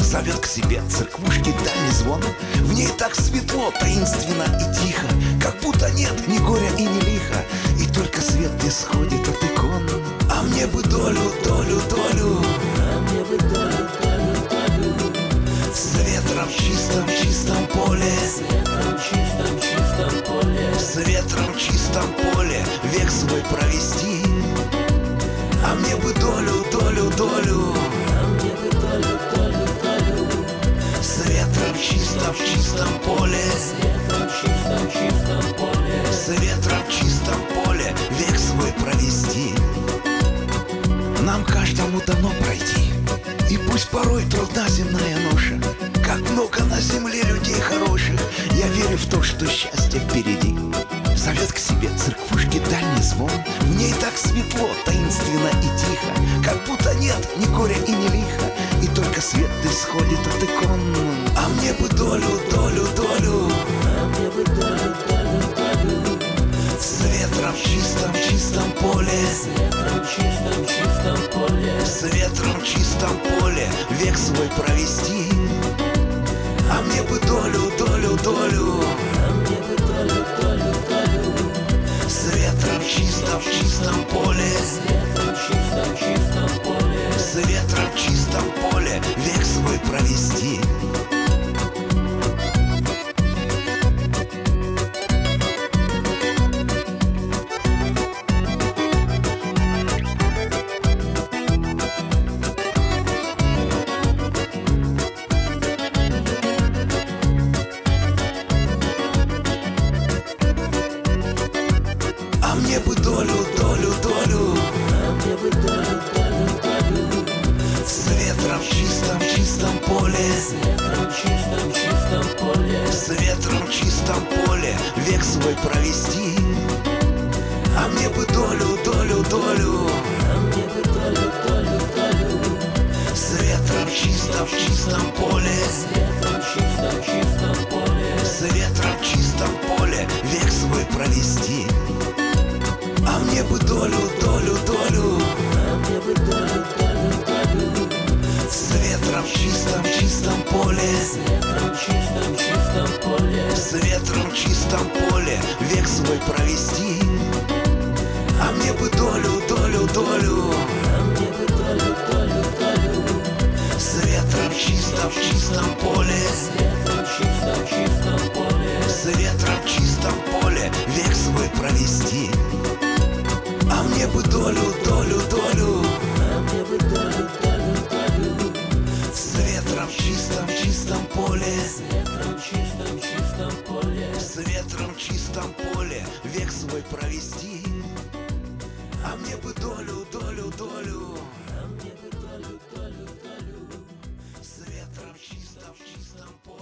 Зовет к себе церквушки дальний звон. В ней так светло, таинственно и тихо, как будто нет ни горя и ни лиха, и только свет исходит от икон. А мне бы долю, долю, долю, а мне бы долю, долю, долю. с ветром в чистом, чистом поле, С ветром в чистом, чистом поле, с ветром в чистом поле век свой провести. А мне бы долю, долю, долю, а мне бы долю, долю, долю. с ветром в чистом поле, С ветром в чистом, чистом поле, с ветром в чистом поле век свой провести. Нам каждому дано пройти, и пусть порой трудна земная ноша, как много на земле людей хороших, я верю в то, что счастье впереди. Зовет к себе церквушки дальний звон. В ней так светло, таинственно и тихо, как будто нет ни горя и ни лиха, и только свет исходит от икон. А мне бы долю, долю, долю, а мне бы долю, долю, долю. с ветром в чистом, чистом поле, С ветром в чистом, чистом поле, с ветром в чистом поле век свой провести. А мне бы долю, долю, долю, а мне бы долю, долю, долю. с ветром в чистом поле, С ветром в чистом, чистом поле, с ветром в чистом поле век свой провести. А мне бы долю, долю, долю, а мне бы долю, долю, долю. с ветром в чистом поле, С ветром в чистом, чистом поле, с ветром в чистом поле век свой провести. А мне бы долю, долю, долю, а мне бы долю, долю, долю. с ветром в чистом поле, С ветром в чистом, чистом поле, с ветром в чистом поле век свой провести. А мне бы долю, долю, долю, а мне бы долю, долю, долю. с ветром в чистом поле, С ветром в чистом, чистом поле, с ветром в чистом поле век свой провести. А мне бы долю, долю, долю, а мне бы долю, долю, долю. с ветром в чистом поле, С ветром в чистом, чистом поле, с ветром в чистом поле век свой провести. А мне бы долю, долю, долю, а мне бы долю, долю, долю. с ветром в чистом поле, С ветром в чистом, чистом поле, с ветром в чистом поле век свой провести. А мне бы долю, долю, долю, а мне бы долю, долю, долю. с ветром в чистом поле.